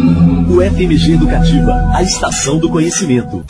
O FMG Educativa, a estação do conhecimento.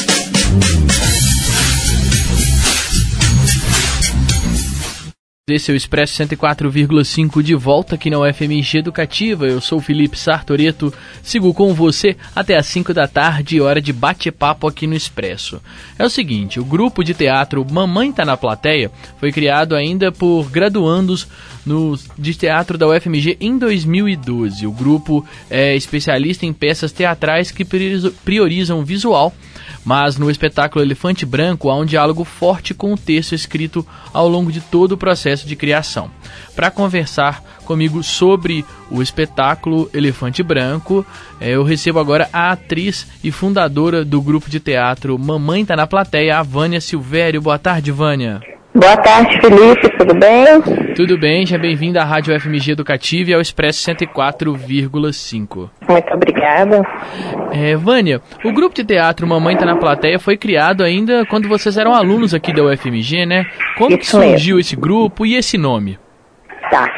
Esse é o Expresso 104,5 de volta aqui na UFMG Educativa. Eu sou o Felipe Sartoreto, sigo com você até às 5 da tarde, hora de bate-papo aqui no Expresso. É o seguinte, o grupo de teatro Mamãe Tá na Plateia foi criado ainda por graduandos de teatro da UFMG em 2012. O grupo é especialista em peças teatrais que priorizam o visual, mas no espetáculo Elefante Branco há um diálogo forte com o texto escrito ao longo de todo o processo de criação. Para conversar comigo sobre o espetáculo Elefante Branco, eu recebo agora a atriz e fundadora do grupo de teatro Mamãe Tá na Plateia, a Vânia Silvério. Boa tarde, Vânia. Boa tarde, Felipe, tudo bem? Tudo bem, seja bem-vinda à Rádio FMG Educativa e ao Expresso 104,5. Muito obrigada. Vânia, o grupo de teatro Mamãe Tá na Plateia foi criado ainda quando vocês eram alunos aqui da UFMG, né? Como que surgiu esse grupo e esse nome? Tá.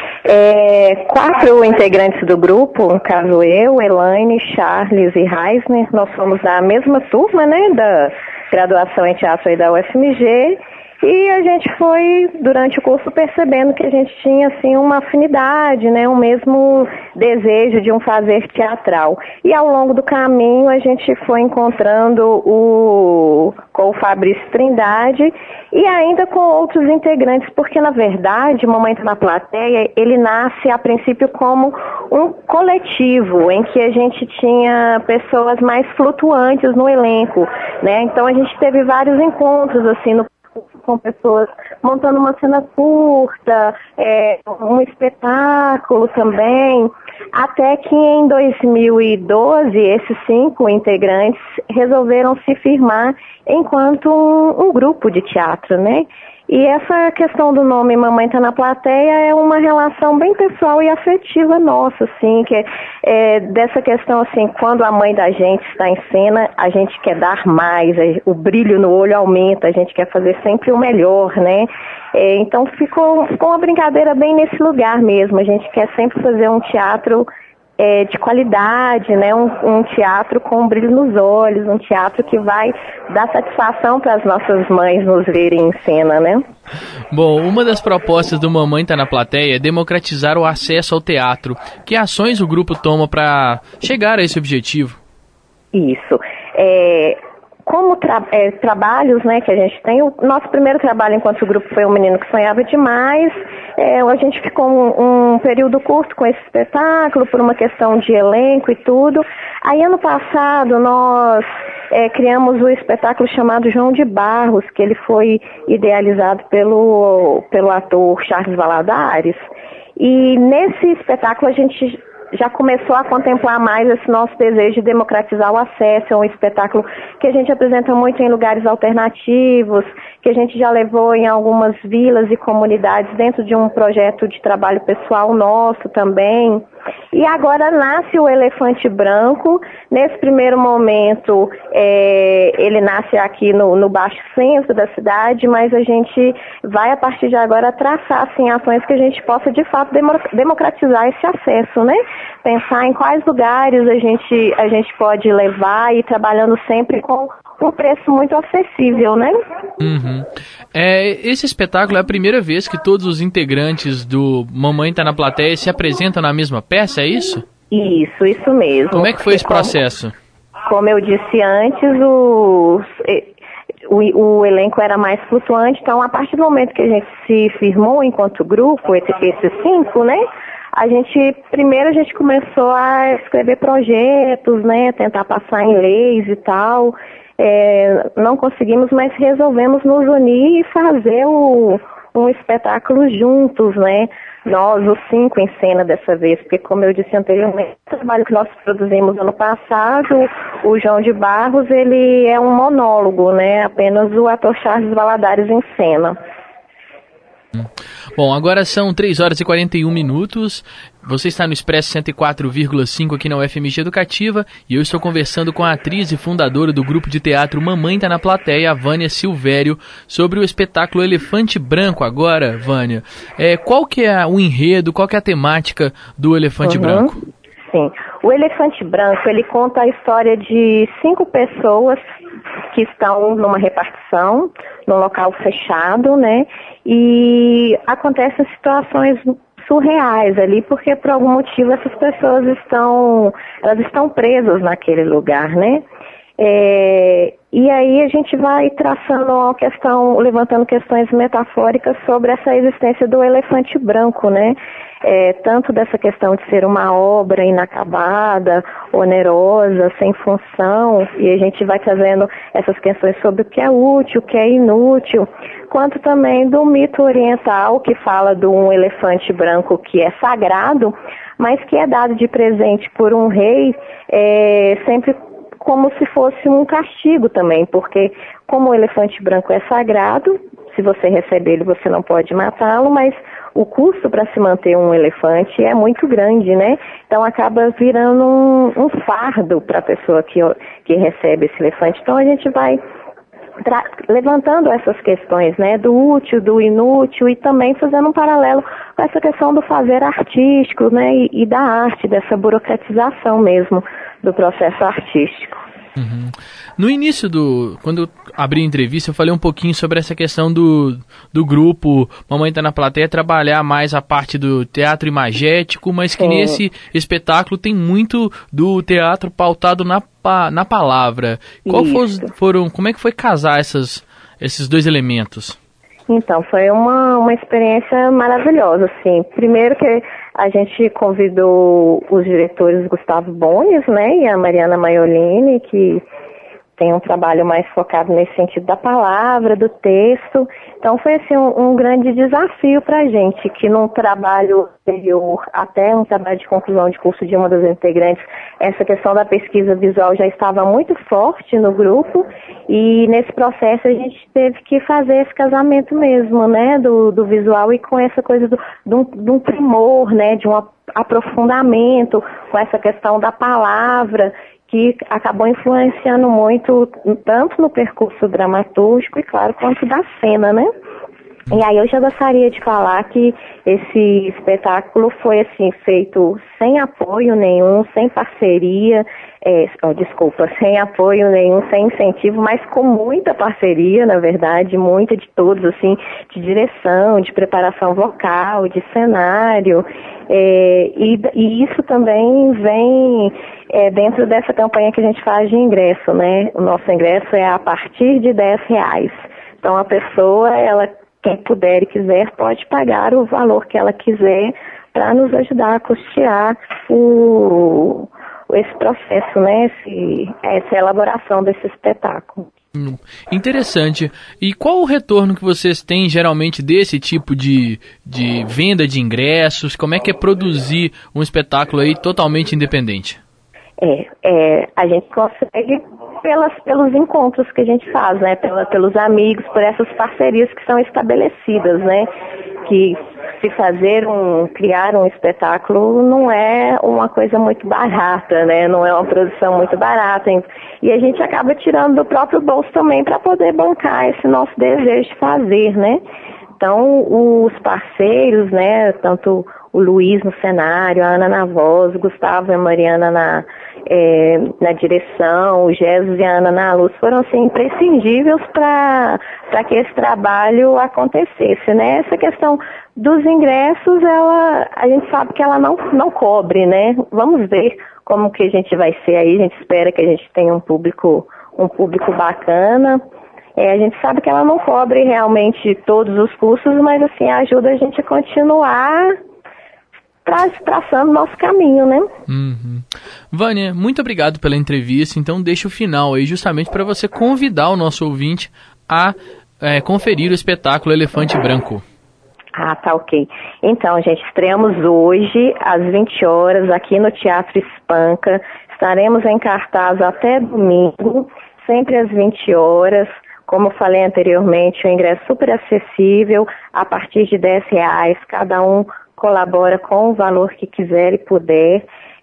4 integrantes do grupo, no caso eu, Elaine, Charles e Reisner, nós somos da mesma turma, né, da graduação em teatro aí da UFMG. E a gente foi, durante o curso, percebendo que a gente tinha, assim, uma afinidade, né, um mesmo desejo de um fazer teatral. E ao longo do caminho a gente foi encontrando com o Fabrício Trindade e ainda com outros integrantes, porque na verdade o Mamãe Tá na Plateia, ele nasce a princípio como um coletivo, em que a gente tinha pessoas mais flutuantes no elenco, né, então a gente teve vários encontros, assim, com pessoas montando uma cena curta, um espetáculo também, até que em 2012 esses 5 integrantes resolveram se firmar enquanto um grupo de teatro, né? E essa questão do nome Mamãe Tá na Plateia é uma relação bem pessoal e afetiva nossa, assim, que dessa questão, assim, quando a mãe da gente está em cena, a gente quer dar mais, o brilho no olho aumenta, a gente quer fazer sempre o melhor, né? Então ficou uma brincadeira bem nesse lugar mesmo, a gente quer sempre fazer um teatro de qualidade, né? Um teatro com um brilho nos olhos, um teatro que vai dar satisfação para as nossas mães nos verem em cena, né? Bom, uma das propostas do Mamãe Tá na Plateia é democratizar o acesso ao teatro. Que ações o grupo toma para chegar a esse objetivo? Isso. Como trabalhos, né, que a gente tem, o nosso primeiro trabalho enquanto grupo foi O Menino que Sonhava Demais. A gente ficou um período curto com esse espetáculo, por uma questão de elenco e tudo. Aí, ano passado, nós criamos o espetáculo chamado João de Barros, que ele foi idealizado pelo ator Charles Valadares. E nesse espetáculo a gente já começou a contemplar mais esse nosso desejo de democratizar o acesso. É um espetáculo que a gente apresenta muito em lugares alternativos, que a gente já levou em algumas vilas e comunidades dentro de um projeto de trabalho pessoal nosso também. E agora nasce o Elefante Branco. Nesse primeiro momento, ele nasce aqui no baixo centro da cidade, mas a gente vai, a partir de agora, traçar assim, ações que a gente possa, de fato, democratizar esse acesso, né? Pensar em quais lugares a gente pode levar e trabalhando sempre com um preço muito acessível, né? Uhum. Esse espetáculo é a primeira vez que todos os integrantes do Mamãe Tá na Plateia se apresentam na mesma peça, é isso? Isso mesmo. Como é que foi esse processo? Como eu disse antes, o elenco era mais flutuante, então a partir do momento que a gente se firmou enquanto grupo, esses 5, né? A gente começou a escrever projetos, né? Tentar passar em leis e tal. Não conseguimos, mas resolvemos nos unir e fazer um espetáculo juntos, né? Nós, os 5 em cena dessa vez, porque como eu disse anteriormente, o trabalho que nós produzimos ano passado, o João de Barros, ele é um monólogo, né? Apenas o ator Charles Valadares em cena. Bom, agora são 3 horas e 41 minutos. Você está no Expresso 104,5 aqui na UFMG Educativa e eu estou conversando com a atriz e fundadora do grupo de teatro Mamãe Tá na Plateia, a Vânia Silvério, sobre o espetáculo Elefante Branco. Agora, Vânia, qual que é o enredo, qual que é a temática do Elefante Branco? Sim, O Elefante Branco, ele conta a história de 5 pessoas que estão numa repartição, num local fechado, né? E acontecem situações surreais ali, porque por algum motivo essas pessoas estão presas naquele lugar, né? E aí a gente vai traçando uma questão, levantando questões metafóricas sobre essa existência do elefante branco, né? Tanto dessa questão de ser uma obra inacabada, onerosa, sem função, e a gente vai trazendo essas questões sobre o que é útil, o que é inútil, quanto também do mito oriental que fala de um elefante branco que é sagrado, mas que é dado de presente por um rei, sempre como se fosse um castigo também, porque como o elefante branco é sagrado, se você receber ele você não pode matá-lo, mas o custo para se manter um elefante é muito grande, né? Então acaba virando um fardo para a pessoa que recebe esse elefante. Então a gente vai levantando essas questões, né, do útil, do inútil, e também fazendo um paralelo com essa questão do fazer artístico, né, e da arte, dessa burocratização mesmo do processo artístico. Uhum. No início quando eu abri a entrevista, eu falei um pouquinho sobre essa questão do grupo Mamãe Tá na Plateia trabalhar mais a parte do teatro imagético, mas que nesse espetáculo tem muito do teatro pautado na palavra. Como é que foi casar esses dois elementos? Então, foi uma experiência maravilhosa, assim. Primeiro que a gente convidou os diretores Gustavo Bones, né, e a Mariana Maiolini, que tem um trabalho mais focado nesse sentido da palavra, do texto. Então foi assim um grande desafio para a gente, que num trabalho anterior, até um trabalho de conclusão de curso de uma das integrantes, essa questão da pesquisa visual já estava muito forte no grupo, e nesse processo a gente teve que fazer esse casamento mesmo, né, do visual, e com essa coisa de um primor, né, de um aprofundamento, com essa questão da palavra, que acabou influenciando muito, tanto no percurso dramatúrgico e, claro, quanto da cena, né? E aí eu já gostaria de falar que esse espetáculo foi, assim, feito sem apoio nenhum, sem parceria, sem apoio nenhum, sem incentivo, mas com muita parceria, na verdade, muita de todos, assim, de direção, de preparação vocal, de cenário, e isso também vem dentro dessa campanha que a gente faz de ingresso, né? O nosso ingresso é a partir de R$10. Então a pessoa, quem puder e quiser, pode pagar o valor que ela quiser para nos ajudar a custear esse processo, né? Essa elaboração desse espetáculo. Interessante. E qual o retorno que vocês têm geralmente desse tipo de venda de ingressos? Como é que é produzir um espetáculo aí totalmente independente? A gente consegue pelos encontros que a gente faz, né? Pelos amigos, por essas parcerias que são estabelecidas, né? Que se criar um espetáculo não é uma coisa muito barata, né? Não é uma produção muito barata. E a gente acaba tirando do próprio bolso também para poder bancar esse nosso desejo de fazer, né? Então, os parceiros, né? Tanto o Luiz no cenário, a Ana na voz, o Gustavo e a Mariana na direção, o Jesus e a Ana na luz, foram assim, imprescindíveis para que esse trabalho acontecesse, né? Essa questão dos ingressos, a gente sabe que ela não cobre, né? Vamos ver como que a gente vai ser aí, a gente espera que a gente tenha um público bacana. A gente sabe que ela não cobre realmente todos os custos, mas assim, ajuda a gente a continuar traçando nosso caminho, né? Uhum. Vânia, muito obrigado pela entrevista. Então deixa o final aí justamente para você convidar o nosso ouvinte a conferir o espetáculo Elefante Branco. Ah, tá, ok. Então, gente, estreamos hoje às 20 horas aqui no Teatro Espanca. Estaremos em cartaz até domingo, sempre às 20 horas. Como falei anteriormente, o ingresso super acessível, a partir de R$10. Cada um colabora com o valor que quiser e puder.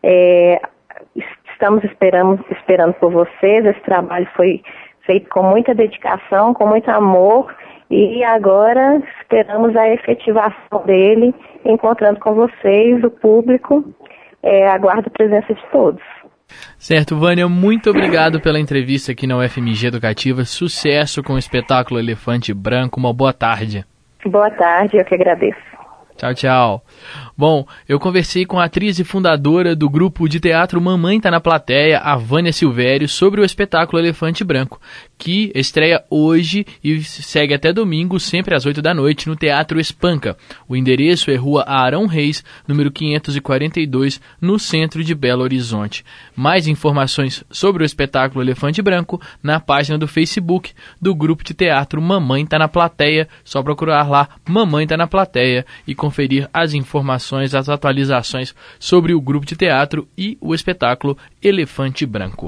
Estamos esperando por vocês. Esse trabalho foi feito com muita dedicação, com muito amor, e agora esperamos a efetivação dele, encontrando com vocês, o público, aguardo a presença de todos. Certo, Vânia, muito obrigado pela entrevista aqui na UFMG Educativa. Sucesso com o espetáculo Elefante Branco. Uma boa tarde. Boa tarde, eu que agradeço. Tchau, tchau. Bom, eu conversei com a atriz e fundadora do grupo de teatro Mamãe Tá na Plateia, a Vânia Silvério, sobre o espetáculo Elefante Branco, que estreia hoje e segue até domingo, sempre às 8 da noite, no Teatro Espanca. O endereço é Rua Arão Reis, número 542, no centro de Belo Horizonte. Mais informações sobre o espetáculo Elefante Branco na página do Facebook do grupo de teatro Mamãe Tá na Plateia. Só procurar lá Mamãe Tá na Plateia e conferir as informações, as atualizações sobre o grupo de teatro e o espetáculo Elefante Branco.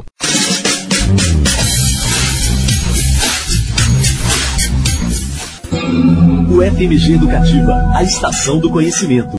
UFMG Educativa, a estação do conhecimento.